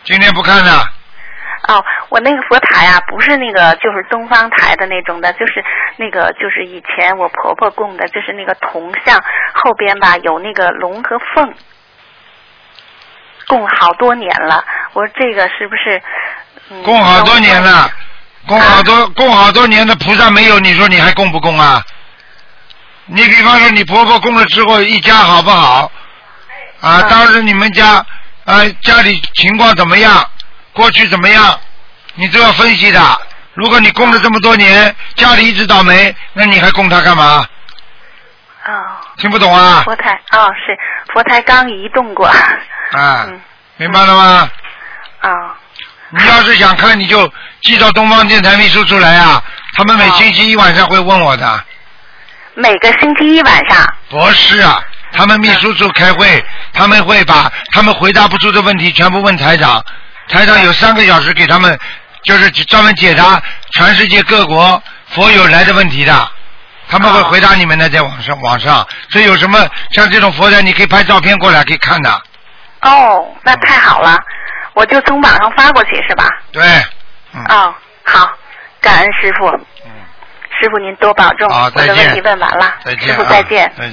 今天不看了。 哦，我那个佛台啊，不是那个就是东方台的那种的，就是那个就是以前我婆婆供的，就是那个铜像后边吧有那个龙和凤，供好多年了。我说这个是不是？ 供好多年了，供好多年的菩萨没有，你说你还供不供啊？你比方说你婆婆供了之后，一家好不好？啊，当时你们家家里情况怎么样？过去怎么样？你都要分析的。如果你供了这么多年，家里一直倒霉，那你还供他干嘛？听不懂啊？ 佛台是佛台刚移动过。 明白了吗？你要是想看，你就寄到东方电台秘书处来啊，他们每星期一晚上会问我的。 每个星期一晚上？ 不是啊，他们秘书处开会，他们会把他们回答不出的问题全部问台长。台长有3个小时给他们，就是专门解答全世界各国佛友来的问题的，他们会回答你们的，在网上。所以有什么像这种佛台，你可以拍照片过来可以看的。 哦，那太好了，我就从网上发过去是吧？ 对。 好，感恩师父。师父您多保重。 好，再见。 我的问题问完了。 再见。 师父再见。